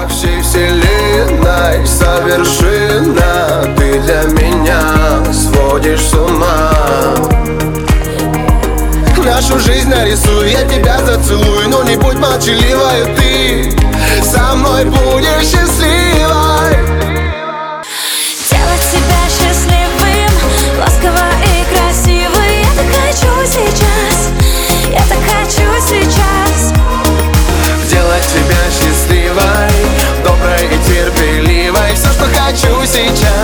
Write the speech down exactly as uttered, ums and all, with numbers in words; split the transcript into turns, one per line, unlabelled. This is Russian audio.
во всей вселенной совершенно. Ты для меня сводишь с ума. Нашу жизнь нарисую, я тебя зацелую, но не будь молчаливой, ты со мной будешь счастливой.
Делать тебя счастливым, ласково и красивой. Я так хочу сейчас, я так хочу сейчас.
Делать тебя счастливой, доброй и терпеливой. Все, что хочу сейчас.